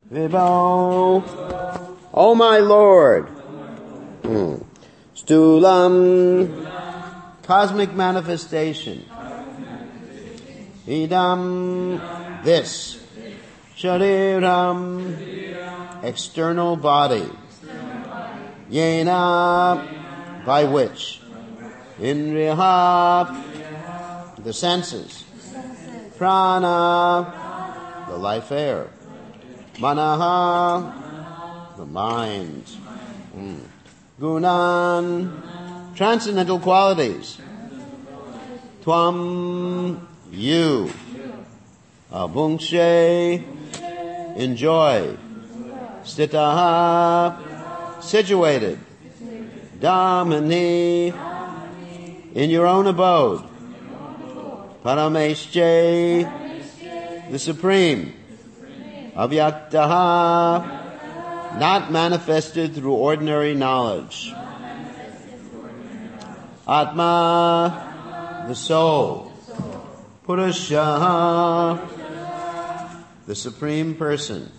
Vibho, O my Lord. Stulam, cosmic manifestation. Idam, this. Shariram, external body. Yena, by which. Indriya, the senses. Prana, the life air. Manaha, the mind. Gunan, transcendental qualities. Tvam, you. Abunkshe, enjoy. Stitaha, situated. Dhamani, in your own abode. Parameshche, the supreme. Avyaktaha, not manifested through ordinary knowledge. Atma, the soul. Purusha, the supreme person.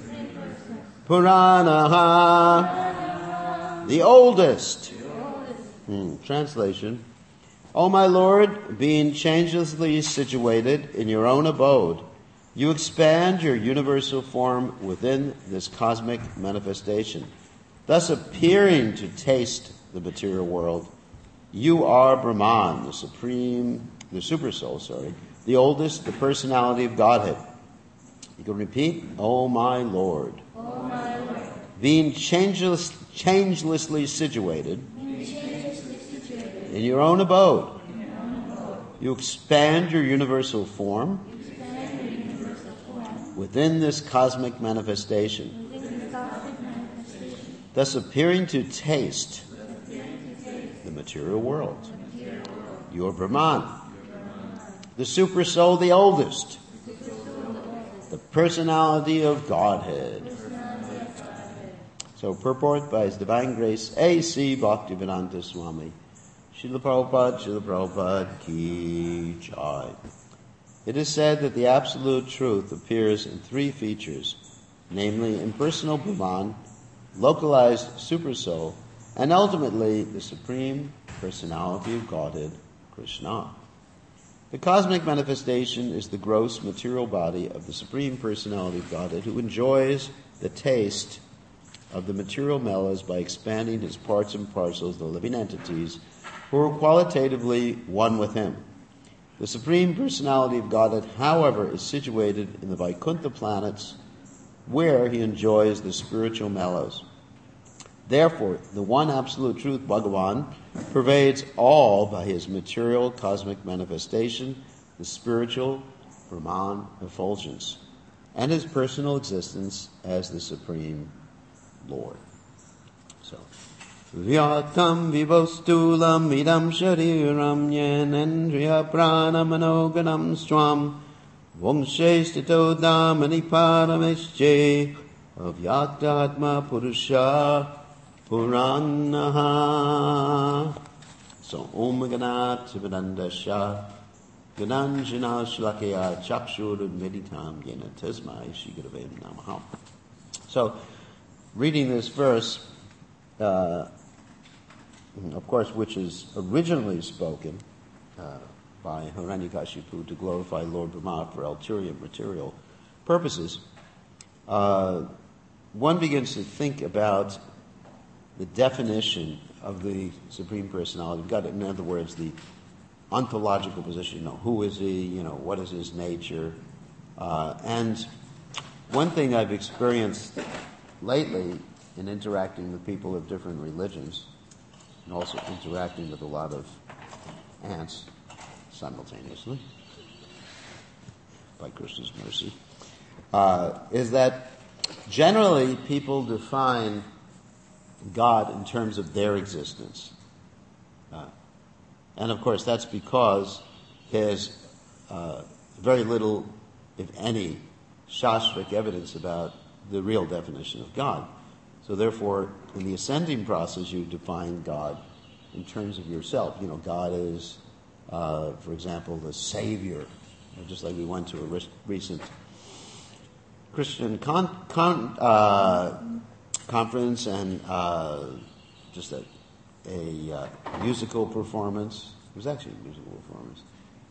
Puranaha, the oldest. Translation. O my Lord, being changelessly situated in your own abode, you expand your universal form within this cosmic manifestation, thus appearing to taste the material world. You are Brahman, the super soul, the oldest, the personality of Godhead. You can repeat, O my Lord. O my Lord. Being changelessly situated in your own abode, you expand your universal form within this cosmic manifestation, thus appearing to taste the material world. You are Brahman, the super soul, the oldest, the personality of Godhead. So purport by His Divine Grace A.C. Bhaktivedanta Swami Srila Prabhupada Ki Jai. It is said that the Absolute Truth appears in three features, namely impersonal Brahman, localized Super Soul, and ultimately the Supreme Personality of Godhead, Krishna. The cosmic manifestation is the gross material body of the Supreme Personality of Godhead, who enjoys the taste of the material mellows by expanding his parts and parcels, the living entities, who are qualitatively one with him. The Supreme Personality of Godhead, however, is situated in the Vaikuntha planets, where he enjoys the spiritual mellows. Therefore, the one absolute truth, Bhagavan, pervades all by his material cosmic manifestation, the spiritual Brahman effulgence, and his personal existence as the Supreme Lord. So, Vyatam vivostulam idam shariram yenendriya prana manoganam swam vamshe stito dhamani paramesche avyaktatma purusha puranaha. So, Om Ganat Sivanandasha Gananjana Shlakaya Chakshur Meditam Yena Tasmai Shigravim Namaha. So, reading this verse, of course, which is originally spoken by Hiranyakashipu to glorify Lord Brahma for ulterior material purposes, one begins to think about the definition of the Supreme Personality of God. In other words, the ontological position. Who is he? What is his nature? And one thing I've experienced lately in interacting with people of different religions, and also interacting with a lot of ants simultaneously, by Krishna's mercy, is that generally people define God in terms of their existence. And of course that's because there's very little, if any, Shastric evidence about the real definition of God. So therefore, in the ascending process, you define God in terms of yourself. God is, for example, the Savior. Just like we went to a recent Christian conference and just a musical performance. It was actually a musical performance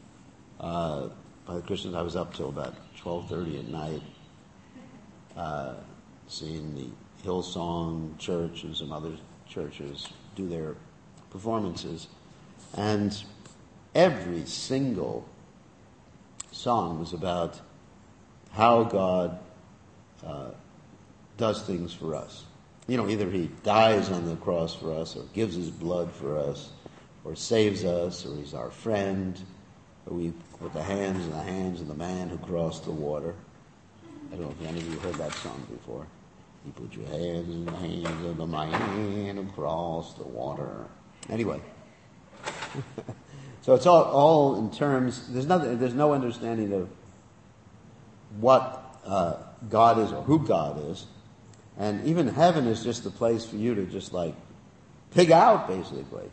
by the Christians. I was up till about 12:30 at night, seeing the Hillsong Church and some other churches do their performances, and every single song was about how God does things for us. Either he dies on the cross for us, or gives his blood for us, or saves us, or he's our friend, or we put the hands in the hands of the man who crossed the water. I don't know if any of you heard that song before. You put your hands in the hands of the man who crossed the water. Anyway. So it's all in terms, there's no understanding of what God is or who God is. And even heaven is just a place for you to just like pig out, basically,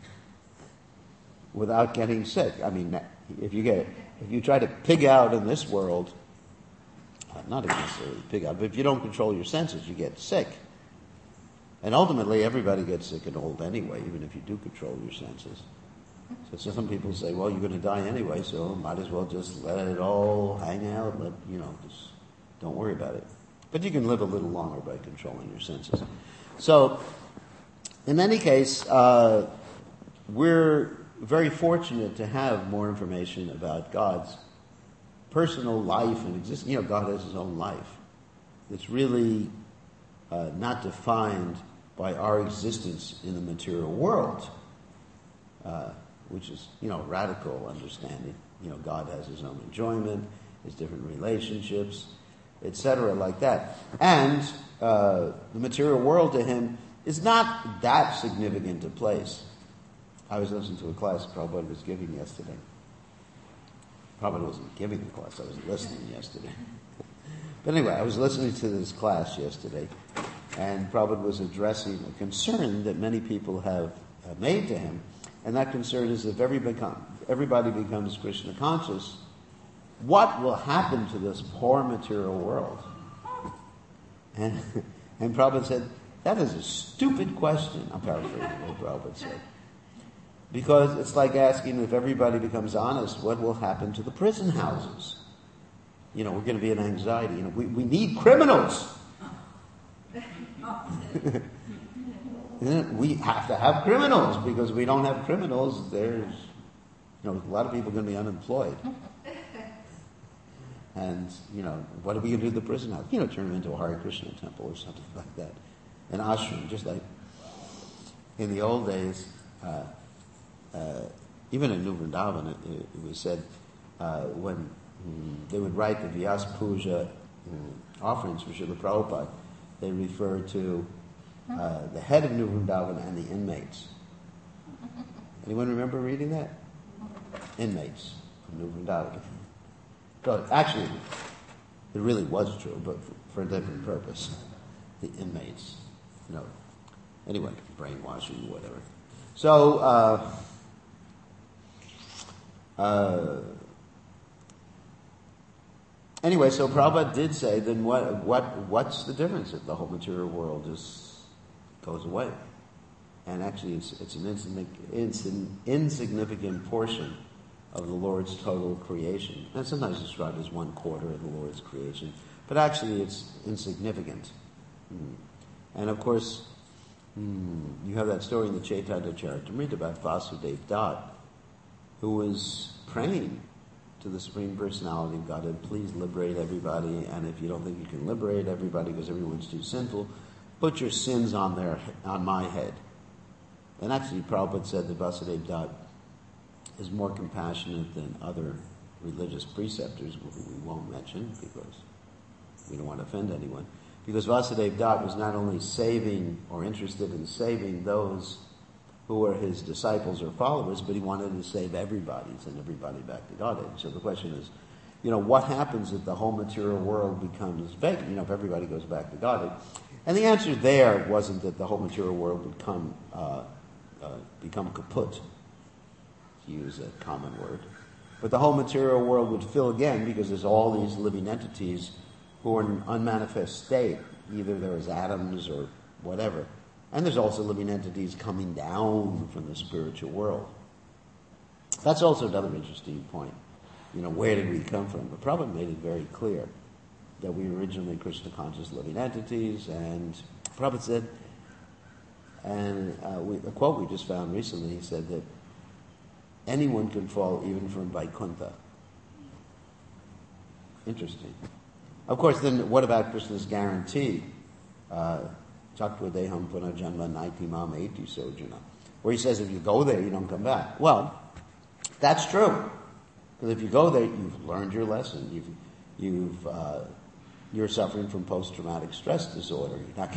without getting sick. I mean, if you try to pig out in this world, not necessarily pig out, but if you don't control your senses, you get sick. And ultimately, everybody gets sick and old anyway, even if you do control your senses. So some people say, well, you're going to die anyway, so might as well just let it all hang out, just don't worry about it. But you can live a little longer by controlling your senses. So, in any case, we're very fortunate to have more information about God's personal life and existence. God has his own life. It's really not defined by our existence in the material world, which is, radical understanding. God has his own enjoyment, his different relationships, etc., like that. And the material world to him is not that significant a place. I was listening to a class Prabhupada was giving yesterday. Prabhupada wasn't giving the class, I was listening yesterday. But anyway, I was listening to this class yesterday, and Prabhupada was addressing a concern that many people have made to him, and that concern is if everybody becomes Krishna conscious, what will happen to this poor material world? And Prabhupada said, that is a stupid question. I'm paraphrasing what Prabhupada said. Because it's like asking if everybody becomes honest, what will happen to the prison houses? We're going to be in anxiety. We need criminals. We have to have criminals, because we don't have criminals, there's, a lot of people are going to be unemployed. And, what are we going to do to the prison house? Turn them into a Hare Krishna temple or something like that. An ashram, just like in the old days, even in New Vrindavan, it was said when they would write the Vyas Puja offerings for Srila Prabhupada, they referred to the head of New Vrindavan and the inmates. Anyone remember reading that? Inmates of New Vrindavan. So actually, it really was true, but for a different purpose. The inmates, anyway, brainwashing, whatever. So, anyway, so Prabhupada did say, then what's the difference if the whole material world just goes away? And actually, it's an insignificant portion of the Lord's total creation. And sometimes it's described as 1/4 of the Lord's creation, but actually it's insignificant. And of course, you have that story in the Chaitanya Charitamrita about Vasudeva Dutt, who was praying to the Supreme Personality of Godhead, please liberate everybody, and if you don't think you can liberate everybody because everyone's too sinful, put your sins on my head. And actually, Prabhupada said that Vasudeva Dutt is more compassionate than other religious preceptors, who we won't mention because we don't want to offend anyone. Because Vasudeva Dutt was not only saving or interested in saving those who were his disciples or followers, but he wanted to save everybody, send everybody back to Godhead. So the question is, what happens if the whole material world becomes vacant? If everybody goes back to Godhead? And the answer there wasn't that the whole material world would become kaput, to use a common word. But the whole material world would fill again because there's all these living entities who are in an unmanifest state. Either there is atoms or whatever. And there's also living entities coming down from the spiritual world. That's also another interesting point. Where did we come from? But Prabhupada made it very clear that we were originally Krishna conscious living entities, and Prabhupada said, and a quote we just found recently, he said that anyone can fall even from Vaikuntha. Interesting. Of course, then what about Krishna's guarantee? Chakva deham punarjanma naitimam eti sojana. Where he says if you go there, you don't come back. Well, that's true. Because if you go there, you've learned your lesson. You're suffering from post-traumatic stress disorder.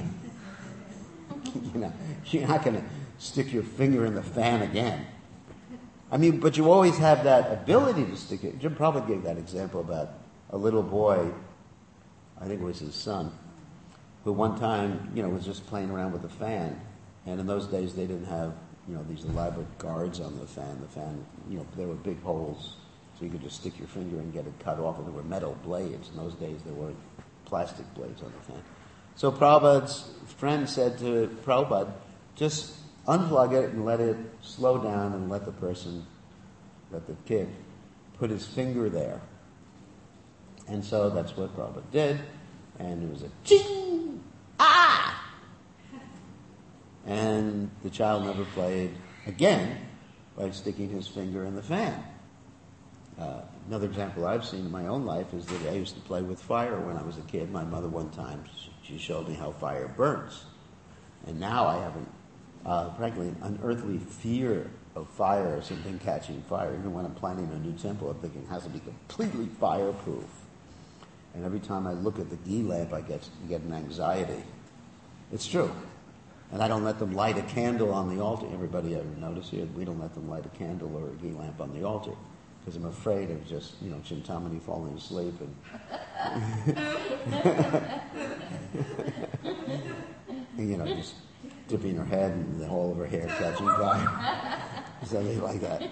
You're not going to stick your finger in the fan again. But you always have that ability to stick it. Jim Prabhupada gave that example about a little boy, I think it was his son, who one time, was just playing around with the fan. And in those days, they didn't have, these elaborate guards on the fan. The fan, there were big holes, so you could just stick your finger and get it cut off. And there were metal blades. In those days, there weren't plastic blades on the fan. So Prabhupada's friend said to Prabhupada, just unplug it and let it slow down and let the kid put his finger there. And so that's what Prabhupada did. And it was a ching! Ah! And the child never played again by sticking his finger in the fan. Another example I've seen in my own life is that I used to play with fire when I was a kid. My mother one time, she showed me how fire burns. And now I have frankly, an unearthly fear of fire or something catching fire. Even when I'm planning a new temple, I'm thinking it has to be completely fireproof. And every time I look at the ghee lamp, I get an anxiety. It's true. And I don't let them light a candle on the altar. Everybody ever notice here? We don't let them light a candle or a ghee lamp on the altar. Because I'm afraid of just, Chintamani falling asleep and just dipping her head and the whole of her hair catching fire. Something like that.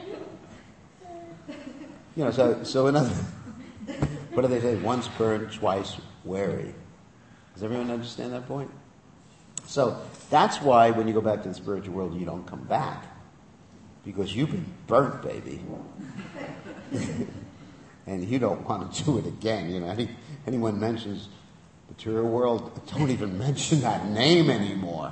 So another... What do they say? Once burned, twice wary. Does everyone understand that point? So that's why when you go back to the spiritual world, you don't come back. Because you've been burnt, baby. And you don't want to do it again. Anyone mentions material world, don't even mention that name anymore.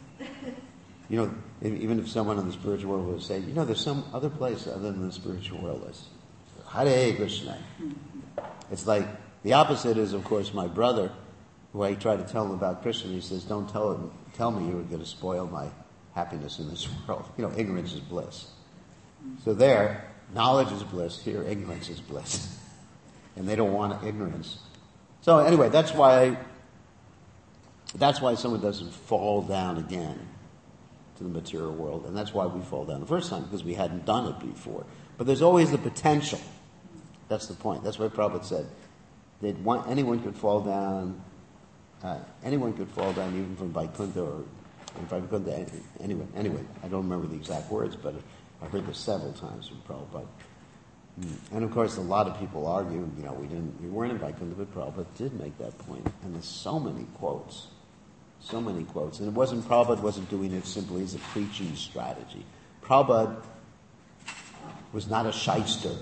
Even if someone in the spiritual world would say, there's some other place other than the spiritual world. It's Hare Krishna. It's like, the opposite is, of course, my brother, who I try to tell him about Krishna. He says, don't tell me you're going to spoil my happiness in this world. Ignorance is bliss. So there, knowledge is bliss. Here, ignorance is bliss. And they don't want ignorance. So anyway, that's why someone doesn't fall down again to the material world. And that's why we fall down the first time, because we hadn't done it before. But there's always the potential. That's the point. That's what Prabhupada said. Anyone could fall down. Anyone could fall down, even from Vaikuntha or Vaikuntha. Anyway, I don't remember the exact words, but I heard this several times from Prabhupada. And of course, a lot of people argue. We weren't in Vaikuntha, but Prabhupada did make that point. And there's so many quotes, and Prabhupada wasn't doing it simply as a preaching strategy. Prabhupada was not a shyster.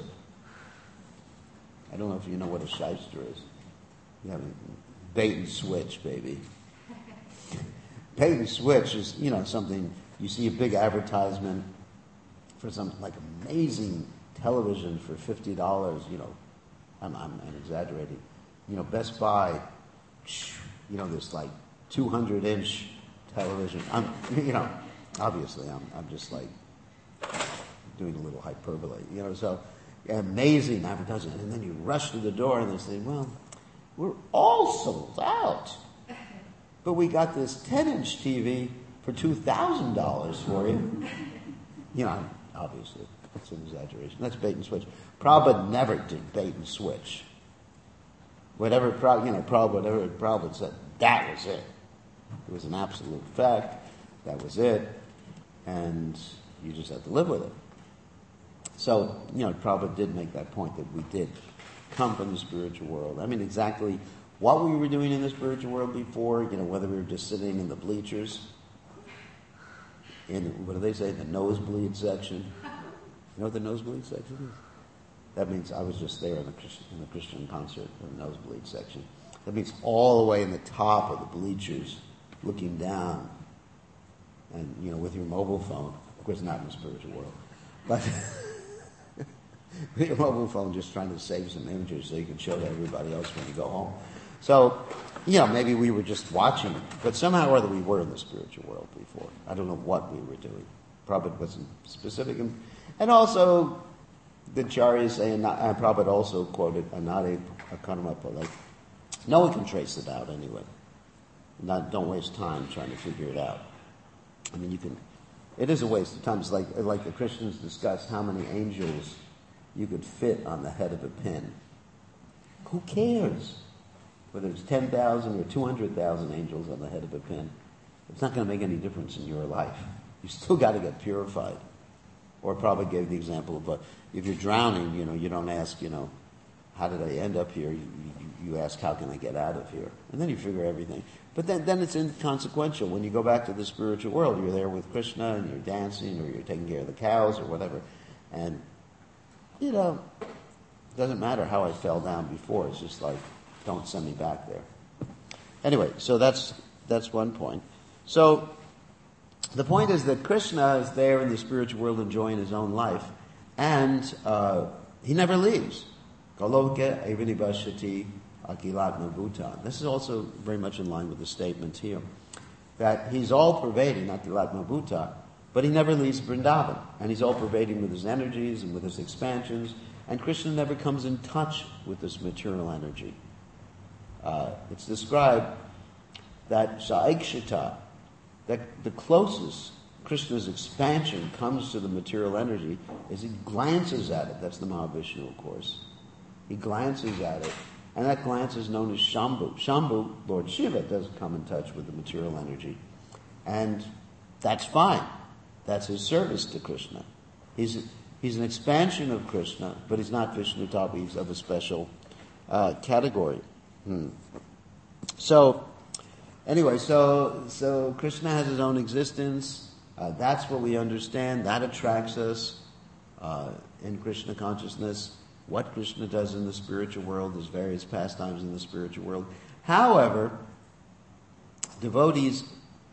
I don't know if you know what a shyster is. Bait and switch, baby. Bait and switch is, something, you see a big advertisement for some, amazing television for $50, I'm exaggerating. Best Buy, this 200-inch television. Obviously I'm just doing a little hyperbole, so amazing advertising. And then you rush to the door and they say, well, we're all sold out. But we got this 10-inch TV for $2,000 for you. Obviously, it's an exaggeration. That's bait and switch. Prabhupada never did bait and switch. Whatever Prabhupada said, that was it. It was an absolute fact. That was it. And you just have to live with it. So, Prabhupada did make that point that we did come from the spiritual world. Exactly what we were doing in the spiritual world before, whether we were just sitting in the bleachers, in, what do they say, the nosebleed section. You know what the nosebleed section is? That means I was just there in the Christian concert, the nosebleed section. That means all the way in the top of the bleachers, looking down, and with your mobile phone. Of course, not in the spiritual world, but with your mobile phone, just trying to save some images so you can show to everybody else when you go home. So, maybe we were just watching, but somehow or other we were in the spiritual world before. I don't know what we were doing. Probably wasn't specific, and also the Acharyas say, and Prabhupada also quoted Anade Karmapa, like, no one can trace it out anyway. Don't waste time trying to figure it out. I mean, it is a waste of time. It's like the Christians discussed how many angels you could fit on the head of a pin. Who cares? Whether it's 10,000 or 200,000 angels on the head of a pin, it's not going to make any difference in your life. You still got to get purified. Or probably gave the example of, if you're drowning, you don't ask, how did I end up here? You ask, how can I get out of here? And then you figure everything. But then it's inconsequential. When you go back to the spiritual world, you're there with Krishna and you're dancing or you're taking care of the cows or whatever. And, it doesn't matter how I fell down before. It's just like, don't send me back there. Anyway, so that's one point. So the point is that Krishna is there in the spiritual world enjoying his own life, and he never leaves. Kaloke evinibashati akilatma bhutan. This is also very much in line with the statement here, that he's all-pervading, akilatma bhuta, but he never leaves Vrindavan, and he's all-pervading with his energies and with his expansions, and Krishna never comes in touch with this material energy. It's described that Saikshita, that the closest Krishna's expansion comes to the material energy is he glances at it. That's the Mahavishnu, of course. He glances at it, and that glance is known as Shambhu. Shambhu, Lord Shiva, does come in touch with the material energy, and that's fine. That's his service to Krishna. He's an expansion of Krishna, but he's not Vishnu Tapa. He's of a special category. So, anyway, so Krishna has his own existence. That's what we understand. That attracts us in Krishna consciousness. What Krishna does in the spiritual world, his various pastimes in the spiritual world. However, devotees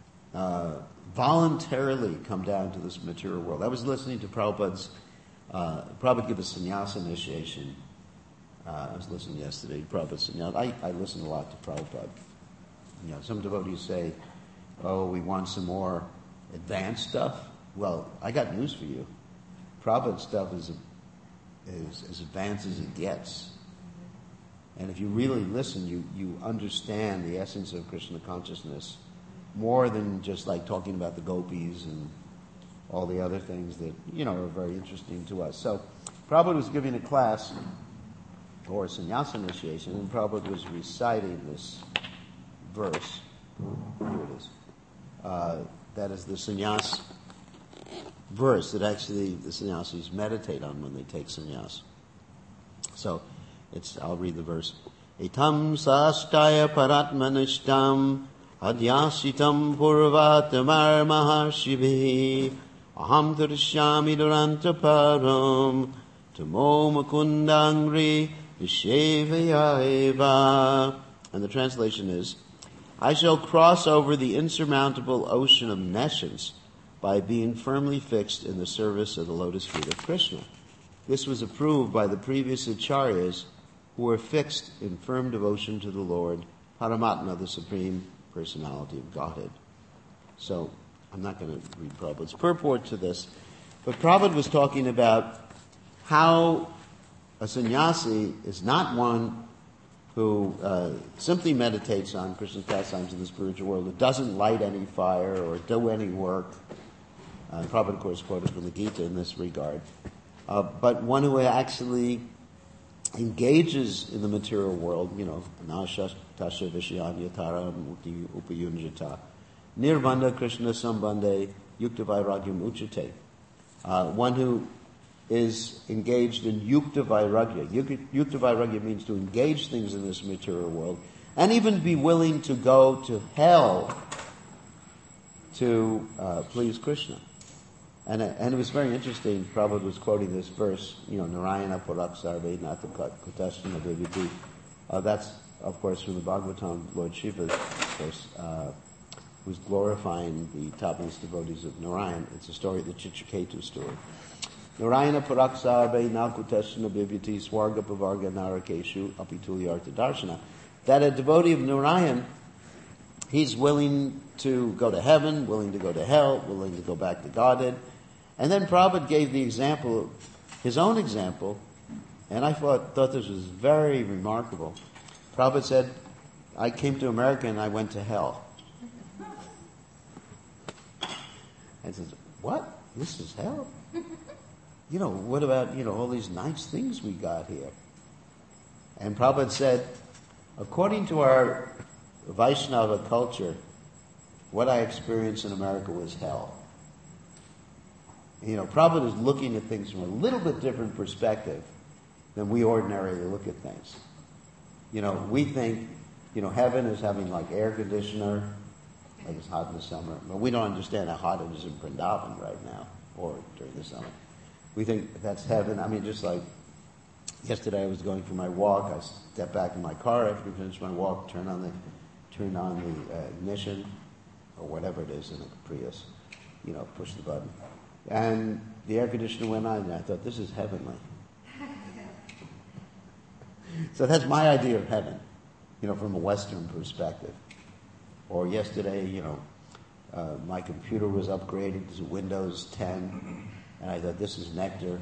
voluntarily come down to this material world. I was listening to Prabhupada give a sannyasa initiation. I was listening yesterday to Prabhupada's sannyasa. I listen a lot to Prabhupada. Some devotees say, we want some more advanced stuff. Well, I got news for you. Prabhupada's stuff is as advanced as it gets. And if you really listen, you understand the essence of Krishna consciousness more than just like talking about the gopis and all the other things that, are very interesting to us. So Prabhupada was giving a class or a sannyasa initiation, and Prabhupada was reciting this verse. Here it is. That is the sannyas verse that actually the sannyasis meditate on when they take sannyas. So I'll read the verse. Etam sastaya paratmanishtam adyasitam purvatamar maharshivi aham tarishyami duranta param tamo mukundangri vishevayaiva. And the translation is, I shall cross over the insurmountable ocean of nescience by being firmly fixed in the service of the lotus feet of Krishna. This was approved by the previous acharyas who were fixed in firm devotion to the Lord, Paramatma, the Supreme Personality of Godhead. So, I'm not going to read Prabhupada's purport to this, but Prabhupada was talking about how a sannyasi is not one who simply meditates on Krishna's pastimes in the spiritual world, who doesn't light any fire or do any work. Prabhupada, of course, quoted from the Gita in this regard. But one who actually engages in the material world, Anasha Tasha Vishayanyatara Mukti Upayunjata, Nirvanda Krishna Sambande Yukta Vairagyam Uchate. One who is engaged in Yukta Vairagya. Yukta Vairagya means to engage things in this material world and even be willing to go to hell to please Krishna. And it was very interesting. Prabhupada was quoting this verse, Narayana Puraksarve Nata Kutashana Deviti. That's, of course, from the Bhagavatam, Lord Shiva, of course, who's glorifying the topmost devotees of Narayan. It's a story, the Chitraketu story. Narayana Puraksarve Nakutashana Deviti Swarga Pavarga Narakeshu Apitulyartha Darshana. That a devotee of Narayan, he's willing to go to heaven, willing to go to hell, willing to go back to Godhead. And then Prabhupada gave the example, his own example, and I thought this was very remarkable. Prabhupada said, I came to America and I went to hell. I said, what? This is hell? What about, all these nice things we got here? And Prabhupada said, according to our Vaishnava culture, what I experienced in America was hell. Prabhupada is looking at things from a little bit different perspective than we ordinarily look at things. We think, heaven is having like air conditioner, like it's hot in the summer, but we don't understand how hot it is in Vrindavan right now, or during the summer. We think that's heaven. I mean, just like yesterday I was going for my walk, I stepped back in my car after I finished my walk, turn on the ignition, or whatever it is in a Prius, push the button. And the air conditioner went on, and I thought, this is heavenly. So that's my idea of heaven, from a Western perspective. Or yesterday, my computer was upgraded to Windows 10, and I thought, this is nectar.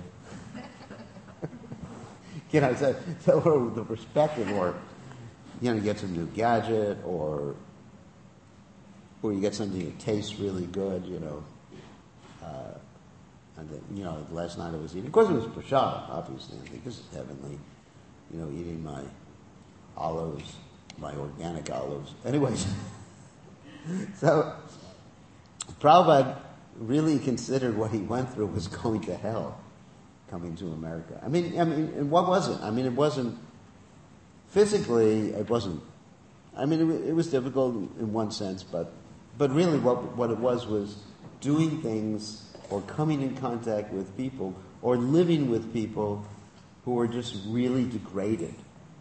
So the perspective, or, you get some new gadget, or you get something that tastes really good, and then, last night I was eating, of course it was prashad, obviously, I think this is heavenly, eating my olives, my organic olives. Anyways, so Prabhupada really considered what he went through was going to hell, coming to America. I mean, and what was it? I mean, it wasn't, physically, it wasn't, I mean, it was difficult in one sense, but really what it was doing things or coming in contact with people or living with people who were just really degraded.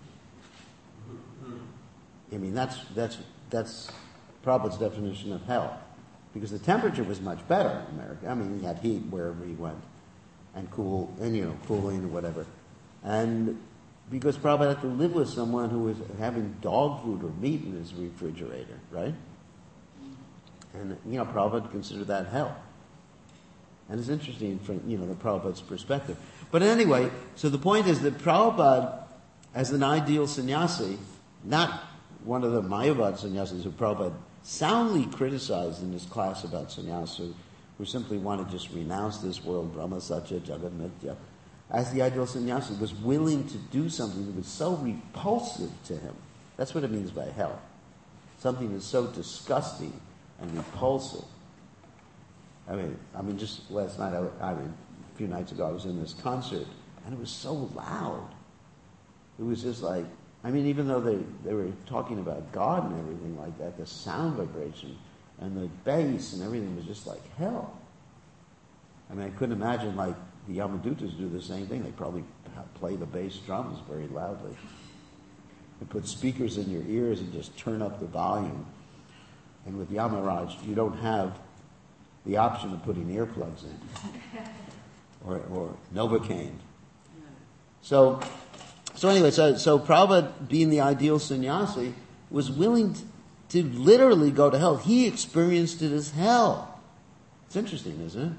I mean, that's Prabhupada's definition of hell. Because the temperature was much better in America. I mean, he had heat wherever he went, and cooling or whatever. And because Prabhupada had to live with someone who was having dog food or meat in his refrigerator, right? And, Prabhupada considered that hell. And it's interesting from, the Prabhupada's perspective. But anyway, so the point is that Prabhupada, as an ideal sannyasi, not one of the Mayavad sannyasis who Prabhupada soundly criticized in his class about sannyasa, who simply want to just renounce this world, Brahma Satya, Jagat Mithya, as the ideal sannyasi, was willing to do something that was so repulsive to him. That's what it means by hell. Something that's so disgusting and repulsive. I mean, just last night, a few nights ago, I was in this concert, and it was so loud. It was just like, even though they were talking about God and everything like that, the sound vibration and the bass and everything was just like hell. I couldn't imagine like the Yamadutas do the same thing. They probably play the bass drums very loudly. They put speakers in your ears and just turn up the volume. And with Yamaraj, you don't have the option of putting earplugs in or Novocaine. So anyway, so Prabhupada, being the ideal sannyasi, was willing to literally go to hell. He experienced it as hell. It's interesting, isn't it?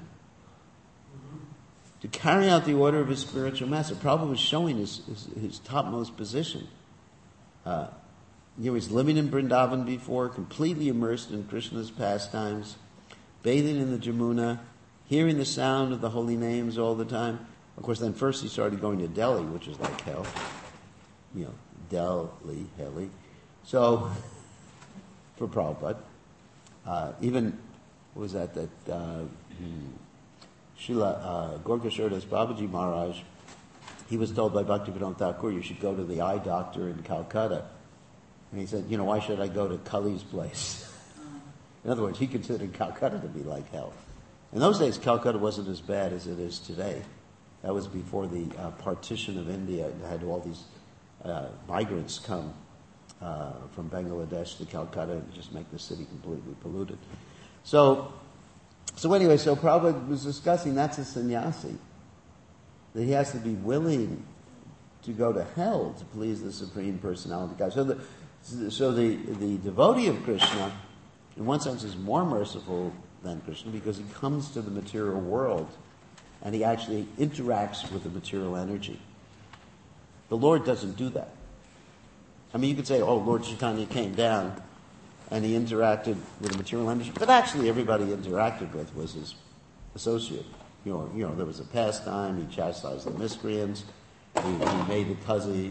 To carry out the order of his spiritual master. Prabhupada was showing his topmost position. He was living in Vrindavan before, completely immersed in Krishna's pastimes, bathing in the Jamuna, hearing the sound of the holy names all the time. Of course, then first he started going to Delhi, which is like hell. Delhi. So, for Prabhupada, even, what was that Srila Gorkha Babaji Maharaj, he was told by Bhaktivedanta Thakur, you should go to the eye doctor in Calcutta. And he said, why should I go to Kali's place? In other words, he considered Calcutta to be like hell. In those days, Calcutta wasn't as bad as it is today. That was before the partition of India. It had all these migrants come from Bangladesh to Calcutta and just make the city completely polluted. So Prabhupada was discussing that's a sannyasi. That he has to be willing to go to hell to please the Supreme Personality of God. So the devotee of Krishna, in one sense, is more merciful than Krishna because he comes to the material world and he actually interacts with the material energy. The Lord doesn't do that. I mean, you could say, Lord Chaitanya came down and he interacted with the material energy, but actually everybody he interacted with was his associate. There was a pastime, he chastised the miscreants, he made the Kazi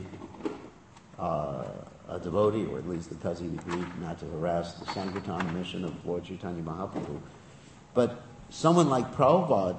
a devotee, or at least the Kazi agreed not to harass the Sankirtan mission of Lord Chaitanya Mahaprabhu. But someone like Prabhupada,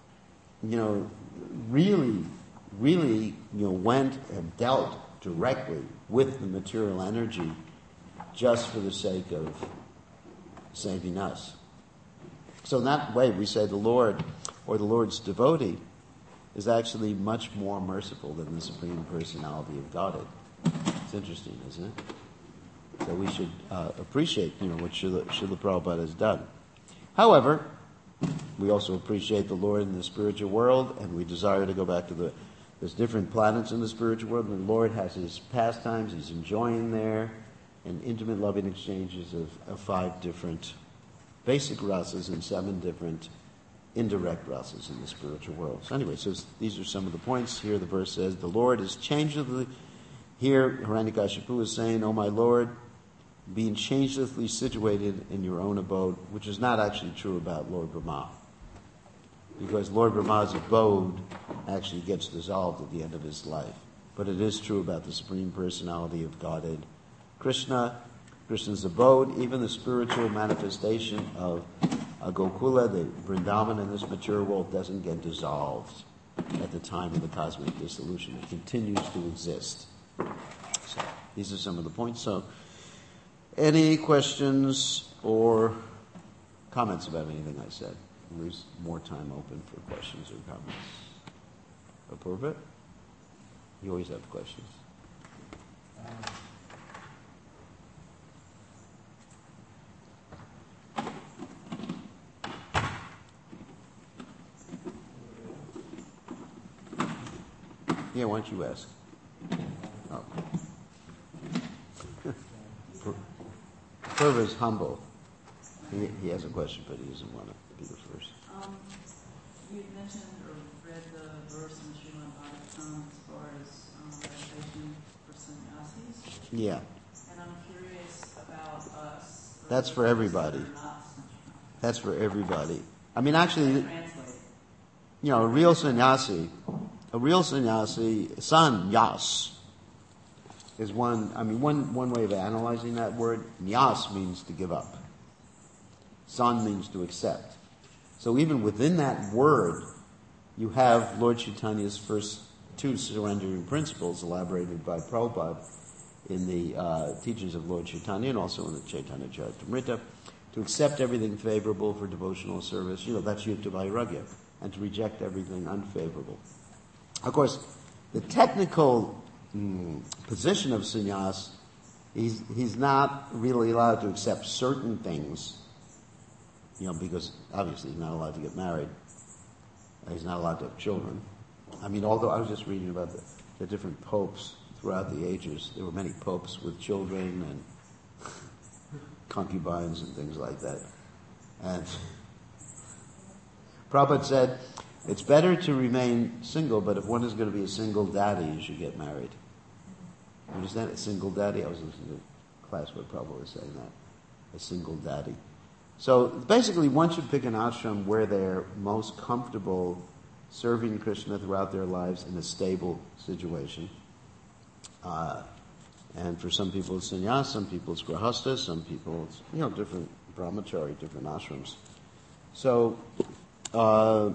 really went and dealt directly with the material energy just for the sake of saving us. So in that way, we say the Lord, or the Lord's devotee, is actually much more merciful than the Supreme Personality of Godhead. It's interesting, isn't it? So we should appreciate, what Srila Prabhupada has done. However, we also appreciate the Lord in the spiritual world, and we desire to go back to there's different planets in the spiritual world, and the Lord has his pastimes, he's enjoying there, and intimate loving exchanges of 5 different basic rasas and 7 different indirect rasas in the spiritual world. So anyway, these are some of the points. Here the verse says, the Lord is changelessly. Here Hiranyakashipu is saying, my Lord, being changelessly situated in your own abode, which is not actually true about Lord Brahma. Because Lord Brahma's abode actually gets dissolved at the end of his life. But it is true about the Supreme Personality of Godhead. Krishna's abode, even the spiritual manifestation of Gokula, the Vrindavan in this material world, doesn't get dissolved at the time of the cosmic dissolution. It continues to exist. So these are some of the points. So any questions or comments about anything I said? Leaves more time open for questions or comments. Apurva? You always have questions. Yeah, why don't you ask? Oh. Apurva is humble. He has a question, but he doesn't want to be the first. You had mentioned or read the verse in Srimad Bhagavatam as far as meditation for sannyasis. Yeah. And I'm curious about us. That's for everybody. That's for everybody. I mean, actually, a real sannyasi, sannyas, is one way of analyzing that word. Nyas means to give up. San means to accept. So even within that word, you have Lord Chaitanya's first 2 surrendering principles elaborated by Prabhupada in the teachings of Lord Chaitanya and also in the Chaitanya Charitamrita, to accept everything favorable for devotional service. That's Yukta Vairagya, and to reject everything unfavorable. Of course, the technical position of sannyas, he's not really allowed to accept certain things, because obviously he's not allowed to get married. He's not allowed to have children. Although I was just reading about the different popes throughout the ages. There were many popes with children and concubines and things like that. And Prabhupada said, it's better to remain single, but if one is going to be a single daddy, you should get married. Understand? A single daddy? I was listening to a class where Prabhupada was saying that. A single daddy. So basically, one should pick an ashram where they're most comfortable serving Krishna throughout their lives in a stable situation. And for some people it's sannyas, some people it's grahastha, some people it's, different brahmachari, different ashrams. So, I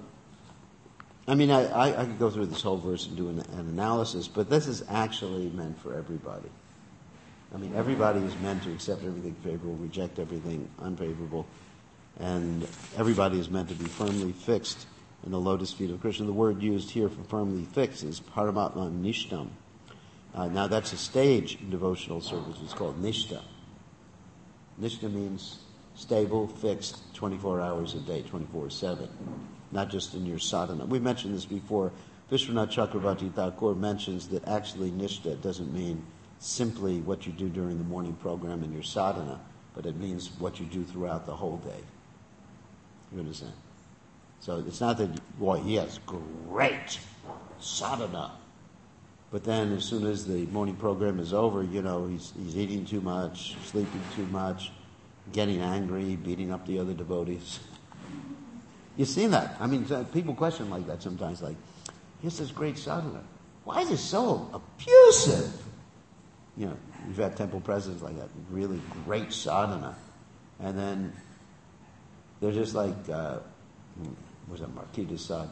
could go through this whole verse and do an analysis, but this is actually meant for everybody. I mean, everybody is meant to accept everything favorable, reject everything unfavorable, and everybody is meant to be firmly fixed in the lotus feet of Krishna. The word used here for firmly fixed is paramatma nishtam. Now that's a stage in devotional service. It's called nishta. Nishta means stable, fixed, 24 hours a day, 24/7, not just in your sadhana. We mentioned this before. Vishwanath Chakravarti Thakur mentions that actually nishta doesn't mean simply what you do during the morning program in your sadhana, but it means what you do throughout the whole day. You understand? So it's not that, boy, he has great sadhana, but then as soon as the morning program is over, he's eating too much, sleeping too much, getting angry, beating up the other devotees. You've seen that. I mean, people question like that sometimes, like, here's this great sadhana. Why is it so abusive? You've had temple presidents like that, really great sadhana. And then they're just like, was that Marquis de Sade?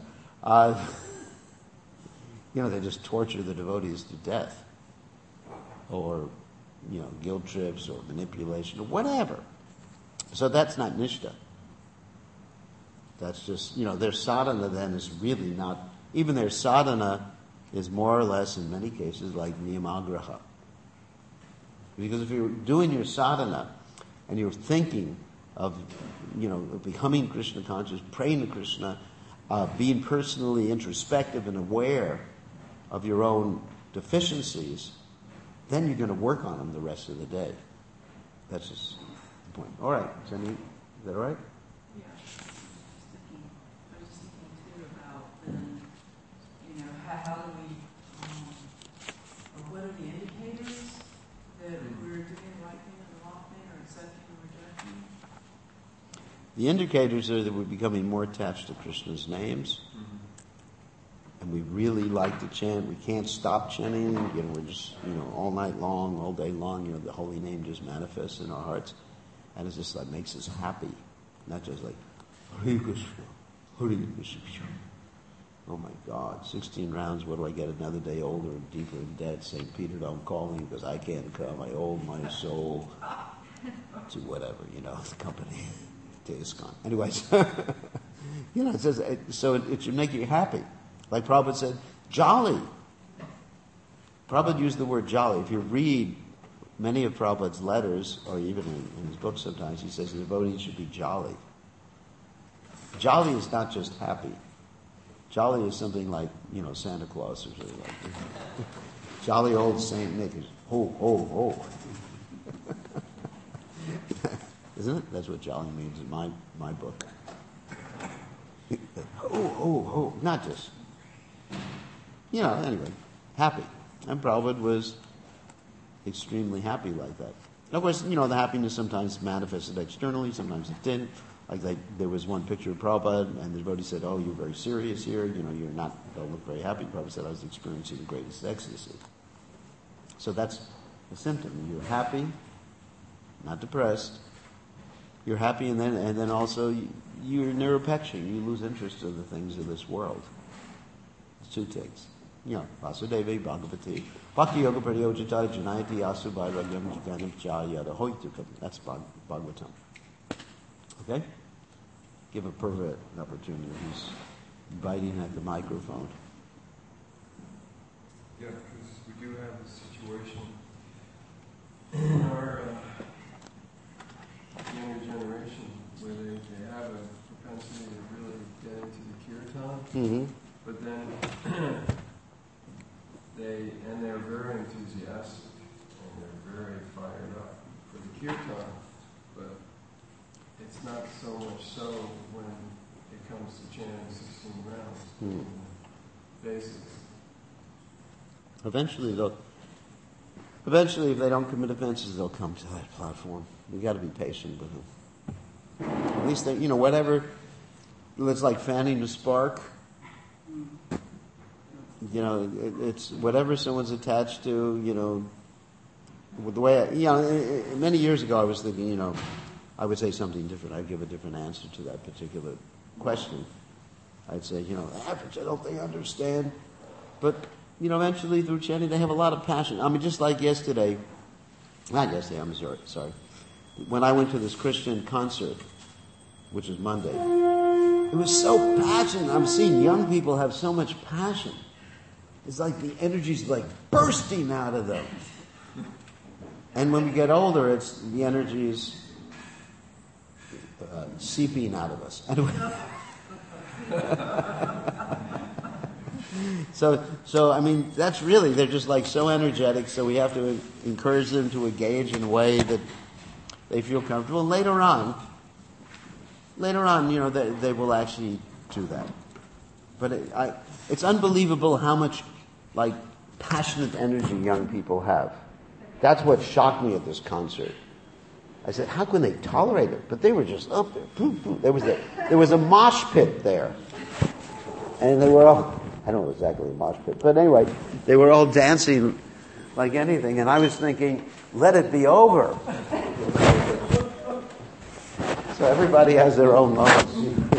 They just torture the devotees to death. Or, guilt trips or manipulation or whatever. So that's not nishta. That's just, their sadhana then is really not, even their sadhana is more or less in many cases like niyamagraha. Because if you're doing your sadhana and you're thinking of, becoming Krishna conscious, praying to Krishna, being personally introspective and aware of your own deficiencies, then you're going to work on them the rest of the day. That's just the point. All right, Jenny, is that all right? Yeah. I was just thinking too about then, how do we, or what are the indicators that we're doing the right thing or the wrong thing, or accepting or rejecting? The indicators are that we're becoming more attached to Krishna's names. And we really like to chant. We can't stop chanting. We're just, all night long, all day long, the holy name just manifests in our hearts. And it's just like makes us happy. Not just like, Hare Krishna, Hare Krishna. Oh my God, 16 rounds, what do I get? Another day older and deeper in debt. St. Peter, don't call me because I can't come. I owe my soul to whatever, the company, to ISKCON. Anyways, it says, so it should make you happy. Like Prabhupada said, jolly. Prabhupada used the word jolly. If you read many of Prabhupada's letters, or even in his books sometimes, he says the devotee should be jolly. Jolly is not just happy. Jolly is something like, Santa Claus or something like that. Jolly old Saint Nick is ho, ho, ho. Isn't it? That's what jolly means in my book. Ho, ho, ho. Not just... anyway, happy. And Prabhupada was extremely happy like that. And of course, the happiness sometimes manifested externally, sometimes it didn't. Like there was one picture of Prabhupada, and the devotee said, "Oh, you're very serious here. You're don't look very happy." Prabhupada said, "I was experiencing the greatest ecstasy." So that's a symptom. You're happy, not depressed. You're happy, and then also you're nirupeksha. You lose interest in the things of this world. It's two things. Vasudevi Bhagavati Bhakti Yoga Pradiyojita Janayati Asu Vairagyam Jitanam Chayada Hoitukam. That's Bhagavatam. Okay? Give a pervert an opportunity. He's biting at the microphone. Yeah, because we do have a situation in our younger generation where they have a propensity to really get into the kirtan, Mm-hmm. but then they're very enthusiastic and they're very fired up for the kirtan, but it's not so much so when it comes to chanting 16 rounds. Mm. Basics. Eventually, if they don't commit offenses, they'll come to that platform. We got to be patient with them. At least they, whatever. It's like fanning a spark. It's whatever someone's attached to. With the way many years ago, I was thinking, I would say something different. I'd give a different answer to that particular question. I'd say, the average, I don't think understand, but. Eventually through chanting, they have a lot of passion. I mean, just like yesterday, Not yesterday, I'm sorry. When I went to this Christian concert, which was Monday, it was so passionate. I'm seeing young people have so much passion. It's like the energy's like bursting out of them. And when we get older, it's the energy's seeping out of us. Anyway. So I mean, that's really, they're just like so energetic, so we have to encourage them to engage in a way that they feel comfortable. And later on, they will actually do that. But it's unbelievable how much, like, passionate energy young people have. That's what shocked me at this concert. I said, how can they tolerate it? But they were just up there. Boom, boom. There was a mosh pit there. And they were all, I don't know exactly a mosh pit, but anyway, they were all dancing like anything. And I was thinking, let it be over. So everybody has their own moments.